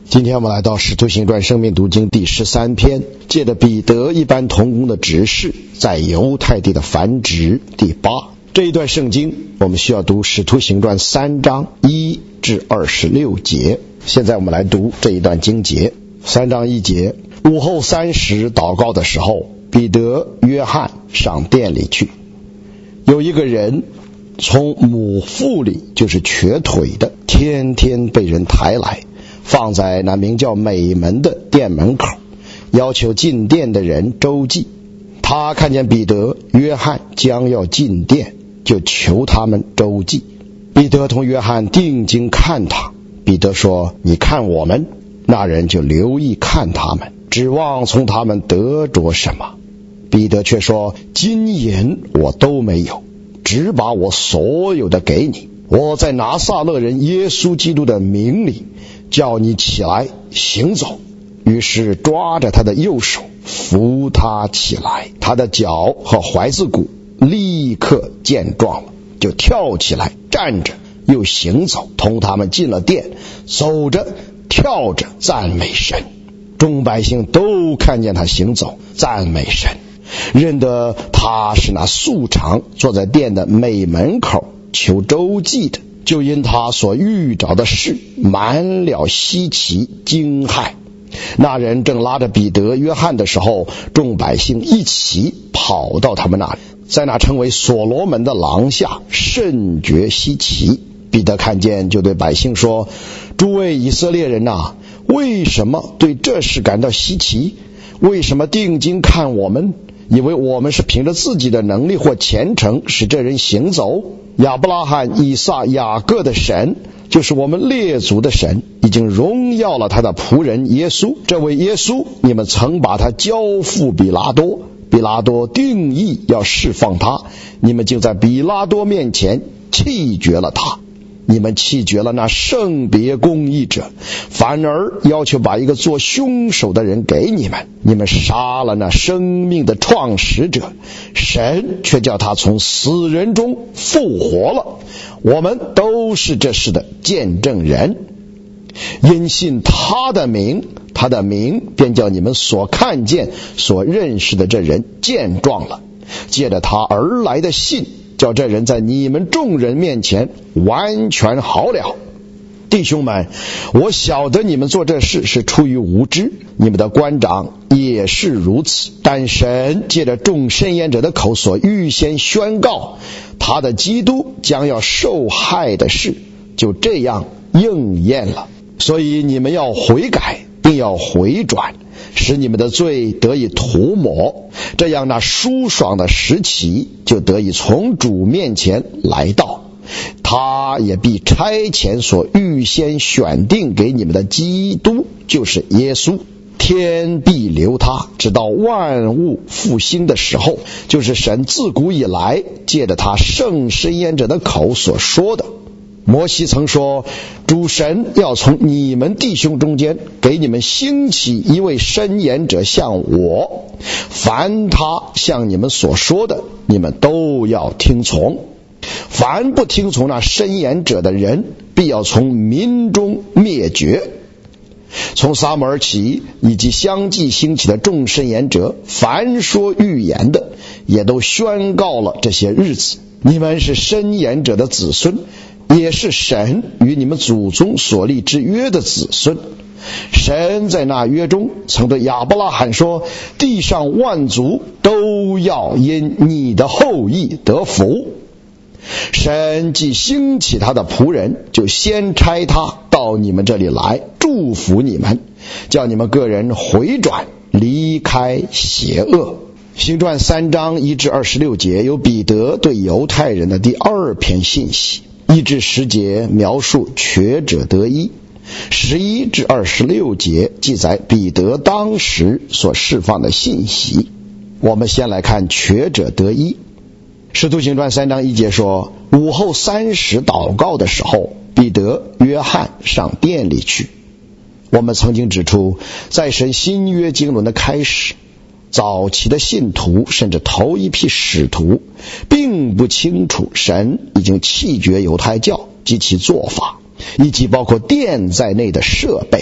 今天我们来到《使徒行传》生命读经第13篇，借着彼得一般同工的指示，在犹太地的繁殖第8。这一段圣经我们需要读《使徒行传》3章1至26节。现在我们来读这一段经节。3章1节，午后3时祷告的时候，彼得、约翰上殿里去。有一个人从母腹里，就是瘸腿的，天天被人抬来，放在那名叫美门的店门口，要求进店的人周济。他看见彼得、约翰将要进店，就求他们周济。彼得同约翰定睛看他。彼得说：你看我们。那人就留意看他们，指望从他们得着什么。彼得却说：金银我都没有，只把我所有的给你。我在拿撒勒人耶稣基督的名里叫你起来行走。于是抓着他的右手扶他起来，他的脚和踝子骨立刻健壮了，就跳起来站着又行走，同他们进了殿，走着跳着赞美神。众百姓都看见他行走赞美神，认得他是那素常坐在殿的美门口求周济的，就因他所遇着的事满了稀奇惊骇。那人正拉着彼得、约翰的时候，众百姓一起跑到他们那里，在那称为所罗门的廊下甚觉稀奇。彼得看见，就对百姓说：诸位以色列人啊，为什么对这事感到稀奇？为什么定睛看我们，以为我们是凭着自己的能力或虔诚使这人行走？亚伯拉罕、以撒、雅各的神，就是我们列祖的神，已经荣耀了他的仆人耶稣。这位耶稣，你们曾把他交付比拉多，比拉多定义要释放他，你们就在比拉多面前弃绝了他。你们弃绝了那圣别公义者，反而要求把一个做凶手的人给你们。你们杀了那生命的创始者，神却叫他从死人中复活了。我们都是这事的见证人。因信他的名，他的名便叫你们所看见所认识的这人健壮了。借着他而来的信，叫这人在你们众人面前完全好了。弟兄们，我晓得你们做这事是出于无知，你们的官长也是如此。但神借着众申言者的口所预先宣告他的基督将要受害的事，就这样应验了。所以你们要悔改，并要回转，使你们的罪得以涂抹，这样那舒爽的时期就得以从主面前来到。他也必差遣所预先选定给你们的基督，就是耶稣。天必留他，直到万物复兴的时候，就是神自古以来借着他圣申言者的口所说的。摩西曾说，主神要从你们弟兄中间给你们兴起一位申言者像我，凡他向你们所说的，你们都要听从。凡不听从那申言者的人，必要从民中灭绝。从撒母耳起，以及相继兴起的众申言者，凡说预言的，也都宣告了这些日子。你们是申言者的子孙，也是神与你们祖宗所立之约的子孙。神在那约中曾对亚伯拉罕说，地上万族都要因你的后裔得福。神既兴起他的仆人，就先差他到你们这里来，祝福你们，叫你们个人回转，离开邪恶。行传3章1至26节，有彼得对犹太人的第2篇信息。1至10节描述瘸者得医，11至26节记载彼得当时所释放的信息。我们先来看瘸者得医。使徒行传3章1节说，午后3时祷告的时候，彼得、约翰上殿里去。我们曾经指出，在神新约经纶的开始，早期的信徒甚至头一批使徒并不清楚神已经弃绝犹太教及其做法，以及包括殿在内的设备。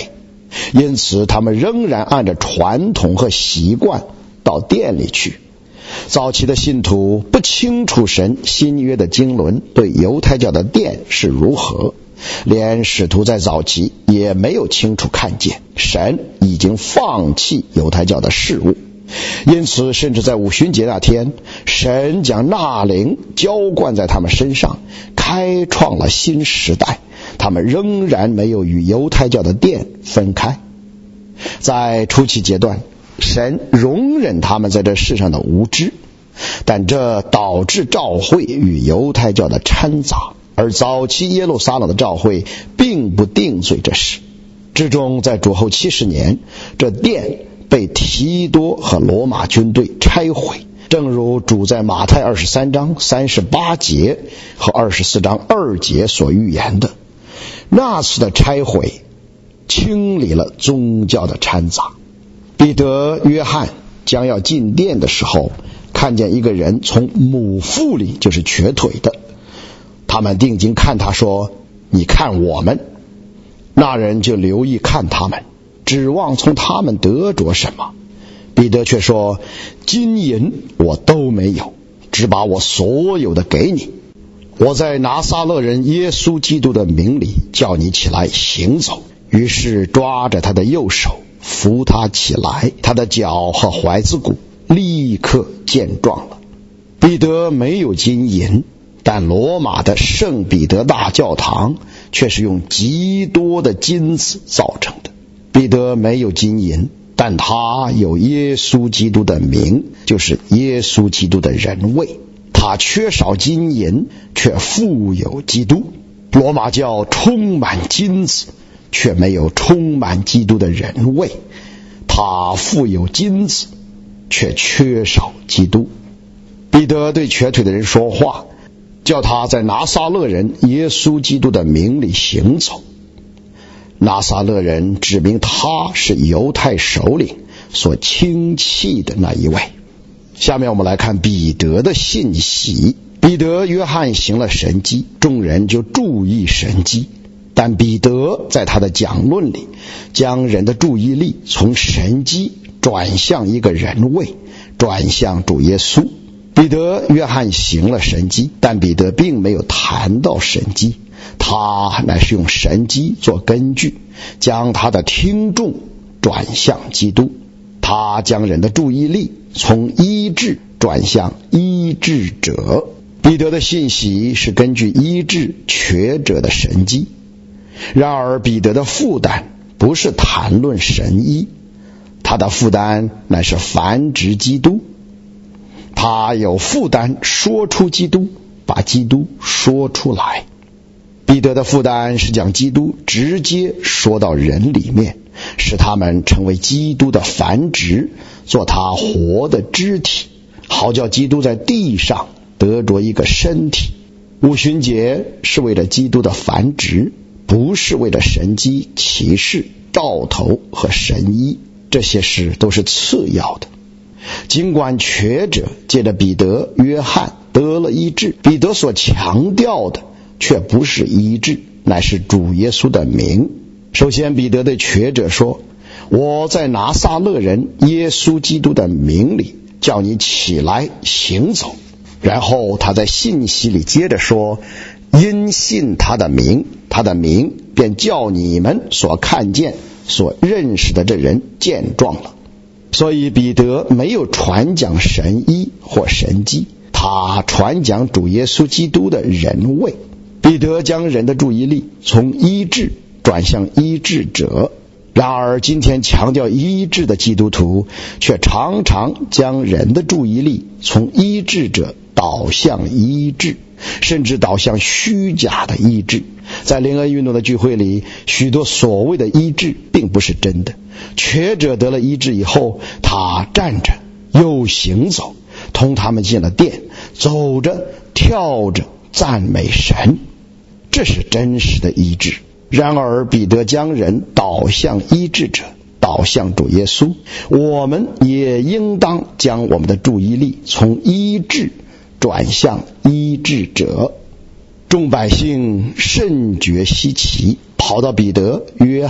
因此他们仍然按照传统和习惯到殿里去。早期的信徒不清楚神新约的经纶对犹太教的殿是如何，连使徒在早期也没有清楚看见神已经放弃犹太教的事物。因此甚至在五旬节那天，神将那灵浇灌在他们身上，开创了新时代，他们仍然没有与犹太教的殿分开。在初期阶段，神容忍他们在这世上的无知，但这导致教会与犹太教的掺杂，而早期耶路撒冷的教会并不定罪这事。至终在主后70年，这殿被提多和罗马军队拆毁，正如主在马太23章38节和24章2节所预言的。那次的拆毁清理了宗教的掺杂。彼得、约翰将要进殿的时候，看见一个人从母腹里就是瘸腿的，他们定睛看他说：你看我们。那人就留意看他们，指望从他们得着什么。彼得却说：金银我都没有，只把我所有的给你。我在拿撒勒人耶稣基督的名里叫你起来行走。于是抓着他的右手扶他起来，他的脚和踝子骨立刻健壮了。彼得没有金银，但罗马的圣彼得大教堂却是用极多的金子造成的。彼得没有金银，但他有耶稣基督的名，就是耶稣基督的人位。他缺少金银，却富有基督。罗马教充满金子，却没有充满基督的人位。他富有金子，却缺少基督。彼得对瘸腿的人说话，叫他在拿撒勒人耶稣基督的名里行走。拿撒勒人指明他是犹太首领所轻弃的那一位。下面我们来看彼得的信息。彼得、约翰行了神迹，众人就注意神迹。但彼得在他的讲论里，将人的注意力从神迹转向一个人位，转向主耶稣。彼得、约翰行了神迹，但彼得并没有谈到神迹，他乃是用神迹做根据，将他的听众转向基督。他将人的注意力从医治转向医治者。彼得的信息是根据医治瘸者的神迹。然而彼得的负担不是谈论神医，他的负担乃是繁殖基督。他有负担说出基督，把基督说出来。彼得的负担是将基督直接说到人里面，使他们成为基督的繁殖，做他活的肢体，好叫基督在地上得着一个身体。五旬节是为了基督的繁殖，不是为了神迹、奇事、兆头和神医，这些事都是次要的。尽管瘸者借着彼得、约翰得了医治，彼得所强调的却不是医治，乃是主耶稣的名。首先彼得对瘸者说：我在拿撒勒人耶稣基督的名里叫你起来行走。然后他在信息里接着说：因信他的名，他的名便叫你们所看见、所认识的这人健壮了。所以彼得没有传讲神医或神迹，他传讲主耶稣基督的人位。彼得将人的注意力从医治转向医治者。然而今天强调医治的基督徒却常常将人的注意力从医治者导向医治，甚至导向虚假的医治。在灵恩运动的聚会里，许多所谓的医治并不是真的。瘸者得了医治以后，他站着又行走，同他们进了殿，走着跳着赞美神，这是真实的医治。然而彼得将人导向医治者，导向主耶稣。我们也应当将我们的注意力从医治转向医治者。众百姓甚觉稀奇，跑到彼得、约翰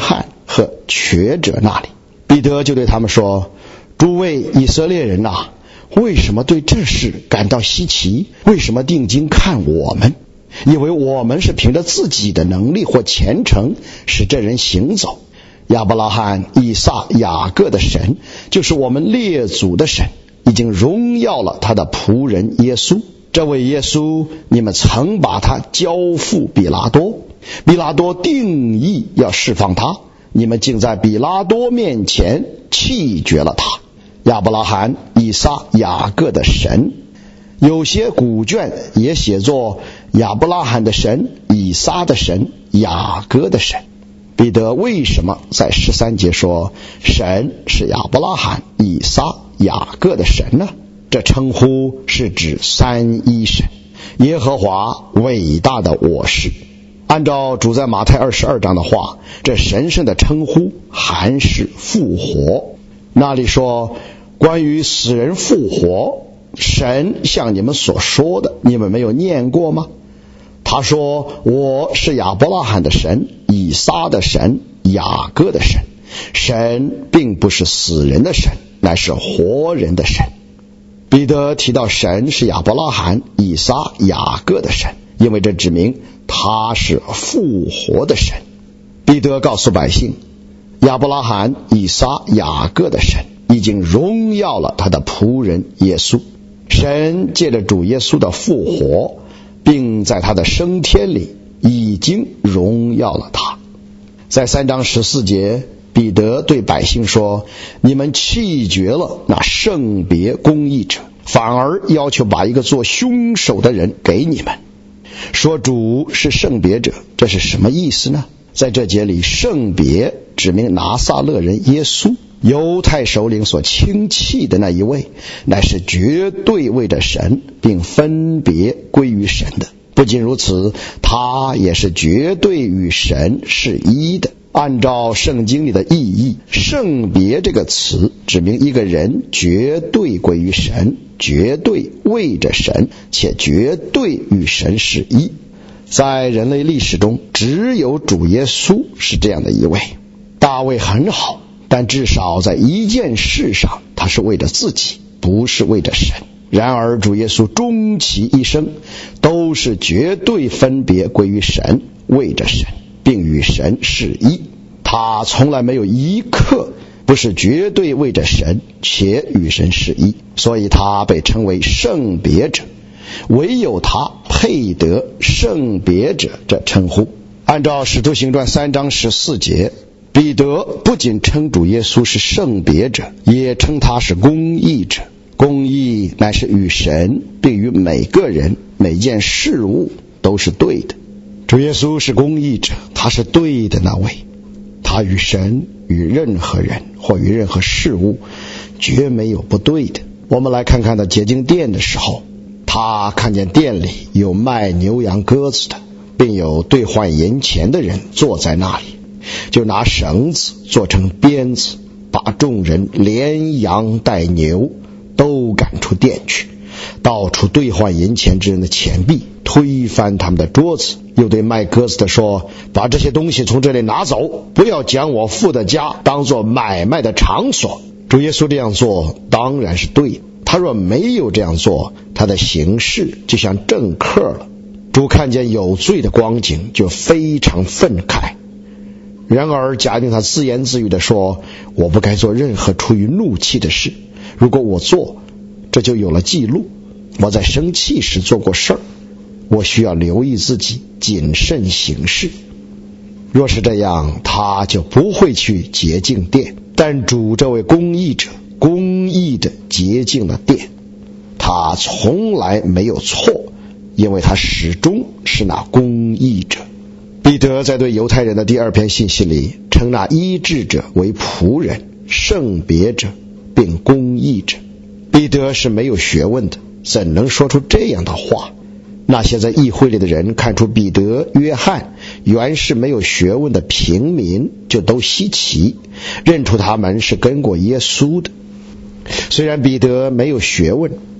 和瘸者那里。彼得就对他们说，诸位以色列人啊，为什么对这事感到稀奇？为什么定睛看我们？以为我们是凭着自己的能力或虔诚使这人行走。亚伯拉罕、以撒、雅各的神，就是我们列祖的神，已经荣耀了他的仆人耶稣。这位耶稣，你们曾把他交付比拉多，比拉多定义要释放他，你们竟在比拉多面前弃绝了他。亚伯拉罕、以撒、雅各的神，有些古卷也写作亚伯拉罕的神、以撒的神、雅各的神。彼得为什么在13节说神是亚伯拉罕、以撒、雅各的神呢？这称呼是指三一神，耶和华伟大的我是。按照主在马太22章的话，这神圣的称呼含是复活。那里说关于死人复活，神像你们所说的，你们没有念过吗？他说我是亚伯拉罕的神、以撒的神、雅各的神。神并不是死人的神，乃是活人的神。彼得提到神是亚伯拉罕、以撒、雅各的神，因为这指明他是复活的神。彼得告诉百姓，亚伯拉罕、以撒、雅各的神已经荣耀了他的仆人耶稣。神借着主耶稣的复活，并在他的升天里已经荣耀了他。在3章14节，彼得对百姓说，你们弃绝了那圣别公义者，反而要求把一个做凶手的人给你们。说主是圣别者，这是什么意思呢？在这节里，圣别指明拿撒勒人耶稣，犹太首领所轻弃的那一位，乃是绝对为着神并分别归于神的。不仅如此，他也是绝对与神是一的。按照圣经里的意义，圣别这个词指明一个人绝对归于神，绝对为着神，且绝对与神是一。在人类历史中，只有主耶稣是这样的一位。大卫很好，但至少在一件事上，他是为着自己，不是为着神。然而主耶稣终其一生都是绝对分别归于神，为着神，并与神是一。他从来没有一刻不是绝对为着神且与神是一，所以他被称为圣别者，唯有他配得圣别者这称呼。按照使徒行传3章14节，彼得不仅称主耶稣是圣别者，也称他是公义者。公义乃是与神并与每个人每件事物都是对的。主耶稣是公义者，他是对的那位，他与神、与任何人或与任何事物绝没有不对的。我们来看看他洁净殿的时候，他看见殿里有卖牛羊鸽子的，并有兑换银钱的人坐在那里，就拿绳子做成鞭子，把众人连羊带牛都赶出殿去，到处兑换银钱之人的钱币，推翻他们的桌子。又对卖鸽子的说，把这些东西从这里拿走，不要将我父的家当作买卖的场所。主耶稣这样做当然是对的，他若没有这样做，他的行事就像政客了。主看见有罪的光景，就非常愤慨。然而假定他自言自语地说，我不该做任何出于怒气的事，如果我做，这就有了记录。我在生气时做过事儿，我需要留意自己，谨慎行事。若是这样，他就不会去洁净殿。但主这位公义者，公义的洁净了殿，他从来没有错，因为他始终是那公义者。彼得在对犹太人的第2篇信息里，称那医治者为仆人、圣别者并公义者。彼得是没有学问的，怎能说出这样的话？那些在议会里的人看出彼得、约翰原是没有学问的平民，就都稀奇，认出他们是跟过耶稣的。虽然彼得没有学问，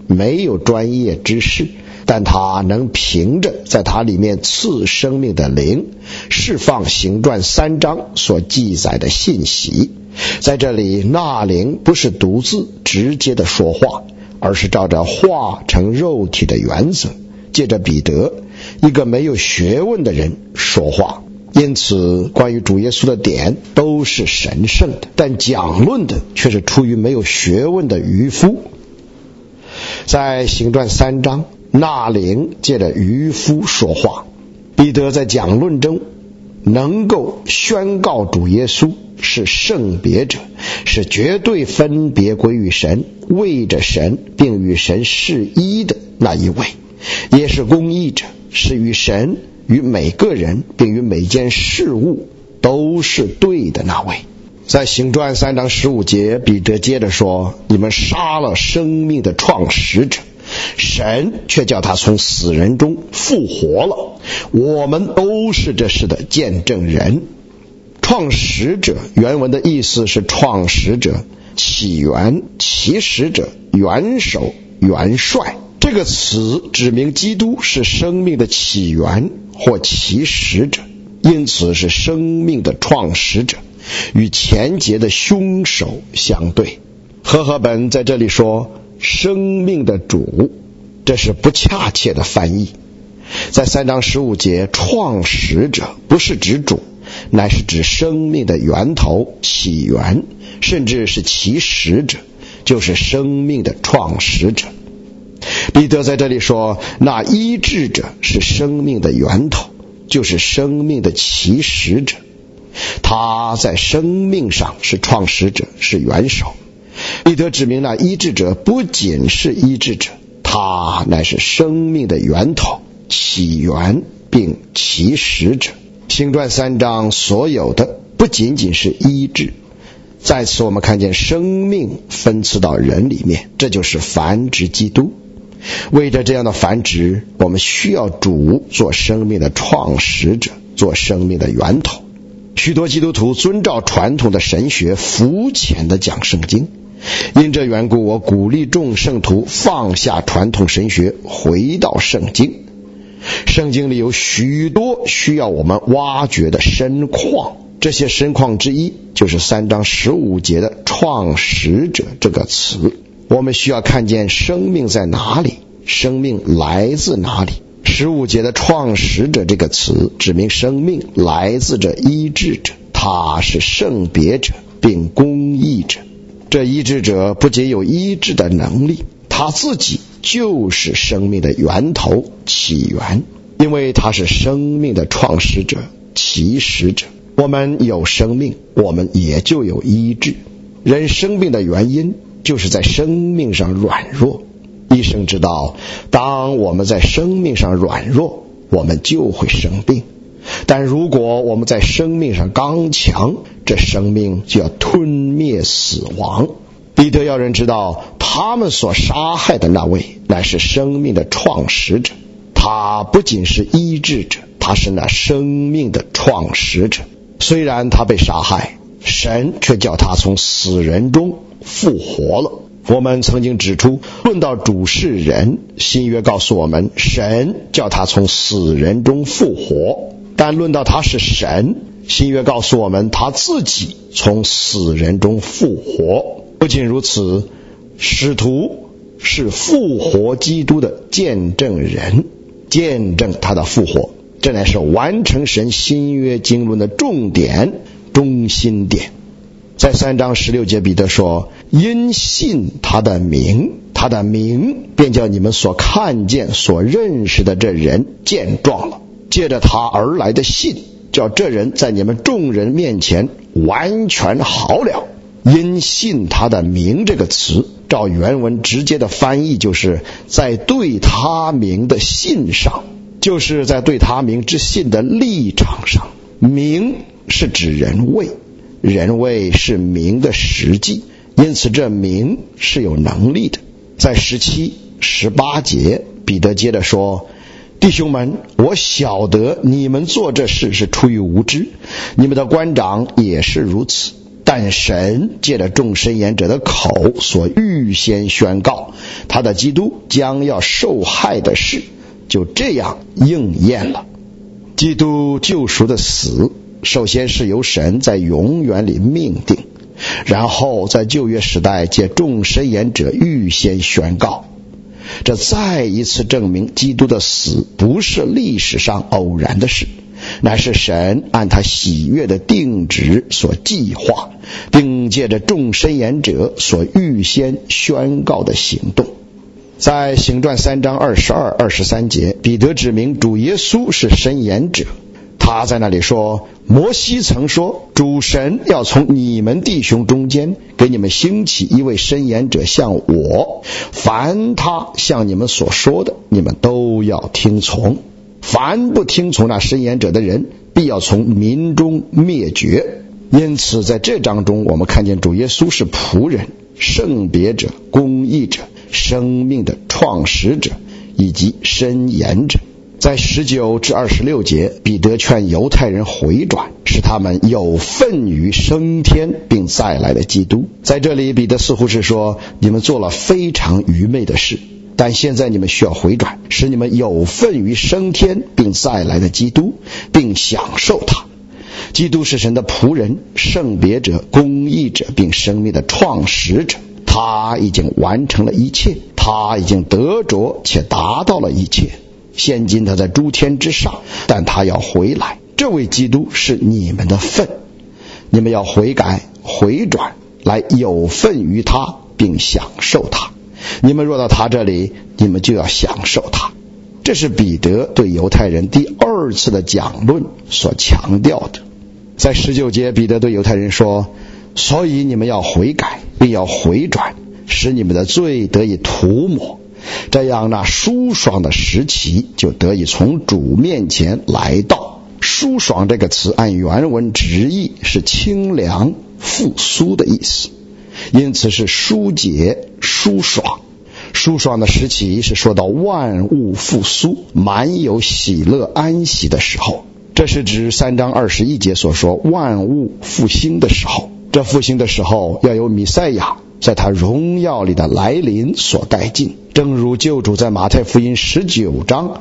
没有专业知识，但他能凭着在他里面赐生命的灵，释放行传3章所记载的信息。在这里，那灵不是独自直接的说话，而是照着化成肉体的原则，借着彼得一个没有学问的人说话。因此关于主耶稣的点都是神圣的，但讲论的却是出于没有学问的渔夫。在行传3章，那灵借着渔夫说话。彼得在讲论中能够宣告主耶稣是圣别者，是绝对分别归于神，为着神并与神是一的那一位，也是公义者，是与神与每个人并与每件事物都是对的那位。在行传3章15节，彼得接着说，你们杀了生命的创始者，神却叫他从死人中复活了，我们都是这事的见证人。创始者原文的意思是创始者、起源、起始者、元首、元帅。这个词指明基督是生命的起源或起始者，因此是生命的创始者，与前节的凶手相对。和合本在这里说生命的主，这是不恰切的翻译。在3章15节，创始者不是指主，乃是指生命的源头、起源，甚至是起始者，就是生命的创始者。彼得在这里说，那医治者是生命的源头，就是生命的起始者，他在生命上是创始者，是元首。彼得指明了医治者不仅是医治者，他乃是生命的源头、起源并起始者。行传3章所有的不仅仅是医治，在此我们看见生命分赐到人里面，这就是繁殖基督。为着这样的繁殖，我们需要主做生命的创始者，做生命的源头。许多基督徒遵照传统的神学肤浅地讲圣经，因这缘故，我鼓励众圣徒放下传统神学，回到圣经。圣经里有许多需要我们挖掘的深矿，这些深矿之一就是3章15节的创始者这个词。我们需要看见生命在哪里，生命来自哪里。15节的创始者这个词指明生命来自这医治者，他是圣别者并公义者。这医治者不仅有医治的能力，他自己就是生命的源头、起源，因为他是生命的创始者、起始者。我们有生命，我们也就有医治。人生病的原因就是在生命上软弱。医生知道，当我们在生命上软弱，我们就会生病。但如果我们在生命上刚强，这生命就要吞灭死亡。彼得要人知道，他们所杀害的那位乃是生命的创始者，他不仅是医治者，他是那生命的创始者。虽然他被杀害，神却叫他从死人中复活了。我们曾经指出，论到主是人，新约告诉我们，神叫他从死人中复活；但论到他是神，新约告诉我们，他自己从死人中复活。不仅如此，使徒是复活基督的见证人，见证他的复活，这乃是完成神新约经纶的重点、中心点。在3章16节，彼得说，因信他的名，他的名便叫你们所看见所认识的这人健壮了。借着他而来的信，叫这人在你们众人面前完全好了。因信他的名这个词，照原文直接的翻译，就是在对他名的信上，就是在对他名之信的立场上。名是指人位，人位是名的实际，因此这名是有能力的。在17、18节，彼得接着说，弟兄们，我晓得你们做这事是出于无知，你们的官长也是如此。 但神借着众申言者的口所预先宣告他的基督将要受害的事，就这样应验了。基督救赎的死，首先是由神在永远里命定，然后在旧约时代借众申言者预先宣告。这再一次证明基督的死不是历史上偶然的事，乃是神按他喜悦的定旨所计划，并借着众申言者所预先宣告的行动。在行传3章22、23节，彼得指明主耶稣是申言者。他在那里说，摩西曾说，主神要从你们弟兄中间给你们兴起一位申言者像我，凡他向你们所说的，你们都要听从。凡不听从那申言者的人，必要从民中灭绝。因此在这章中，我们看见主耶稣是仆人、圣别者、公义者、生命的创始者以及申言者。在19至26节，彼得劝犹太人回转，使他们有份于升天并再来的基督。在这里，彼得似乎是说，你们做了非常愚昧的事，但现在你们需要回转，使你们有份于升天并再来的基督，并享受他。基督是神的仆人、圣别者、公义者并生命的创始者。他已经完成了一切，他已经得着且达到了一切。现今他在诸天之上，但他要回来。这位基督是你们的份，你们要悔改回转，来有份于他并享受他。你们若到他这里，你们就要享受他。这是彼得对犹太人第二次的讲论所强调的。在19节，彼得对犹太人说，所以你们要悔改并要回转，使你们的罪得以涂抹，这样那舒爽的时期就得以从主面前来到。舒爽这个词按原文直译是清凉复苏的意思，因此是疏解舒爽。舒爽的时期是说到万物复苏，满有喜乐安息的时候。这是指3章21节所说万物复兴的时候。这复兴的时候要有弥赛亚在他荣耀里的来临所带进，正如救主在马太福音19章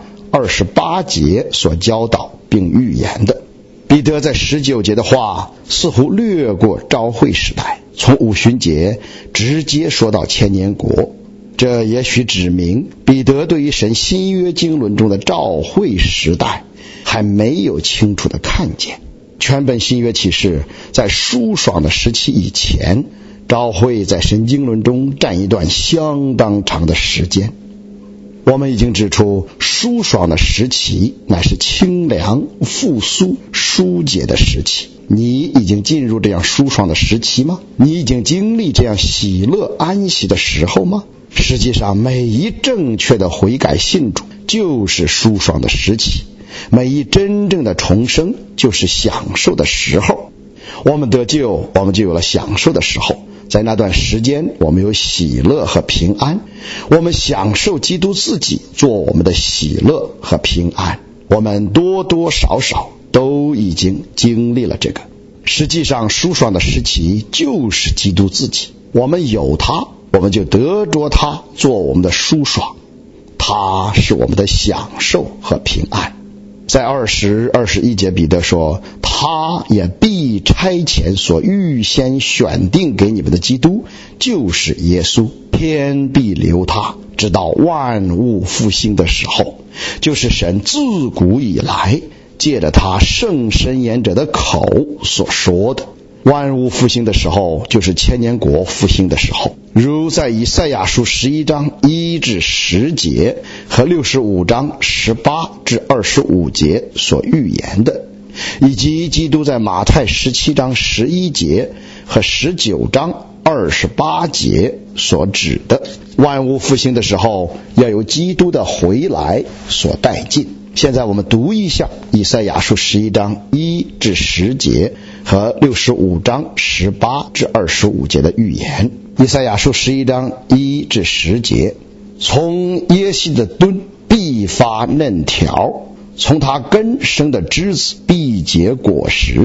28节所教导并预言的。彼得在19节的话似乎略过召会时代，从五旬节直接说到千年国。这也许指明彼得对于神新约经纶中的召会时代还没有清楚的看见。全本新约启示在舒爽的时期以前，召会在神经纶中占一段相当长的时间。我们已经指出，舒爽的时期乃是清凉复苏疏解的时期。你已经进入这样舒爽的时期吗？你已经经历这样喜乐安息的时候吗？实际上，每一正确的悔改信主就是舒爽的时期，每一真正的重生就是享受的时候。我们得救，我们就有了享受的时候。在那段时间，我们有喜乐和平安，我们享受基督自己做我们的喜乐和平安。我们多多少少都已经经历了这个。实际上，舒爽的时期就是基督自己，我们有他，我们就得着他做我们的舒爽，他是我们的享受和平安。在20、21节，彼得说，他也必差遣所预先选定给你们的基督，就是耶稣，天必留他，直到万物复兴的时候，就是神自古以来借着他圣申言者的口所说的。万物复兴的时候，就是千年国复兴的时候，如在以赛亚书11章1至10节和65章18至25节所预言的，以及基督在马太17章11节和19章28节所指的。万物复兴的时候，要有基督的回来所带进。现在我们读一下以赛亚书11章1至10节和65章18至25节的预言。以赛亚书11章1至10节，从耶西的墩必发嫩条，从他根生的枝子必结果实，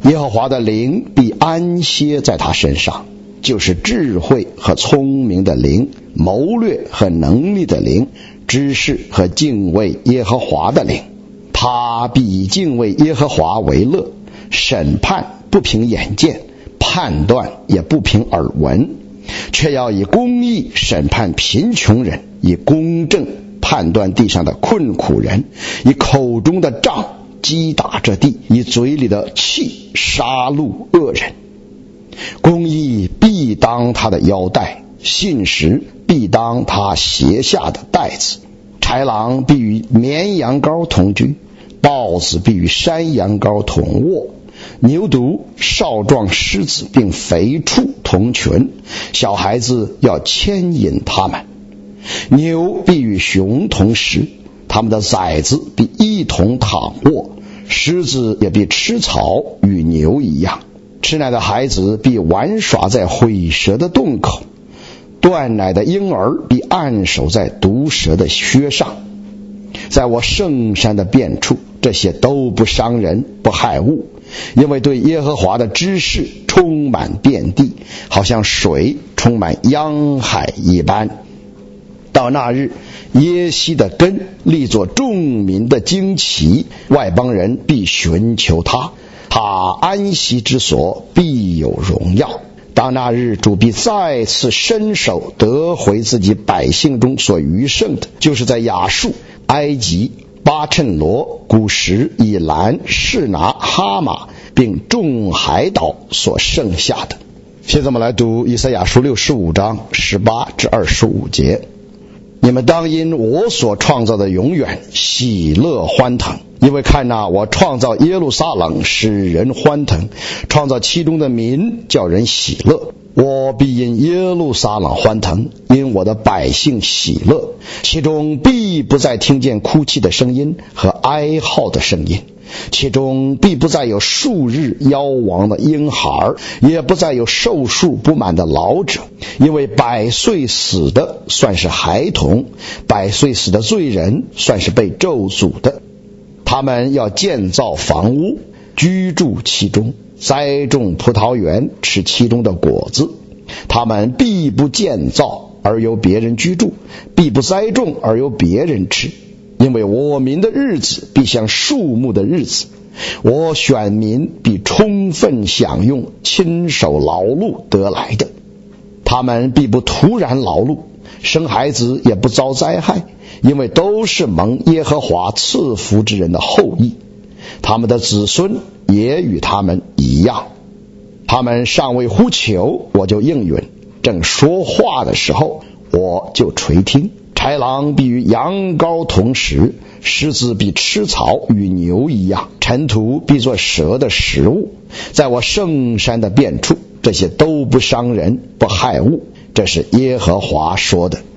耶和华的灵必安歇在他身上，就是智慧和聪明的灵，谋略和能力的灵，知识和敬畏耶和华的灵。他必以敬畏耶和华为乐，审判不凭眼见，判断也不凭耳闻，却要以公义审判贫穷人，以公正判断地上的困苦人，以口中的杖击打这地，以嘴里的气杀戮恶人。公义必当他的腰带，信实必当他鞋下的带子。豺狼必与绵羊羔同居，豹子必与山羊羔同卧，牛犊、少壮狮子并肥畜同群，小孩子要牵引他们。牛必与熊同食，他们的崽子必一同躺卧，狮子也必吃草，与牛一样。吃奶的孩子必玩耍在毁蛇的洞口，断奶的婴儿必按手在毒蛇的靴上。在我圣山的遍处，这些都不伤人，不害物，因为对耶和华的知识充满遍地，好像水充满洋海一般。到那日，耶西的根立作众民的旌旗，外邦人必寻求他，他安息之所必有荣耀。当那日，主必再次伸手得回自己百姓中所余剩的，就是在亚述、埃及、巴趁罗、古实、以兰、示拿、哈马并众海岛所剩下的。现在我们来读以赛亚书65章18至25节。你们当因我所创造的永远喜乐欢腾，因为看哪，我创造耶路撒冷使人欢腾，创造其中的民叫人喜乐。我必因耶路撒冷欢腾，因我的百姓喜乐，其中必不再听见哭泣的声音和哀号的声音，其中必不再有数日夭亡的婴孩，也不再有寿数不满的老者，因为100岁死的算是孩童，100岁死的罪人算是被咒诅的。他们要建造房屋，居住其中，栽种葡萄园，吃其中的果子。他们必不建造而由别人居住，必不栽种而由别人吃，因为我民的日子必像树木的日子，我选民必充分享用亲手劳碌得来的。他们必不突然劳碌，生孩子也不遭灾害，因为都是蒙耶和华赐福之人的后裔，他们的子孙也与他们一样。他们尚未呼求，我就应允；正说话的时候，我就垂听。豺狼必与羊羔同食，狮子必吃草，与牛一样，尘土必作蛇的食物。在我圣山的遍处，这些都不伤人，不害物。这是耶和华说的。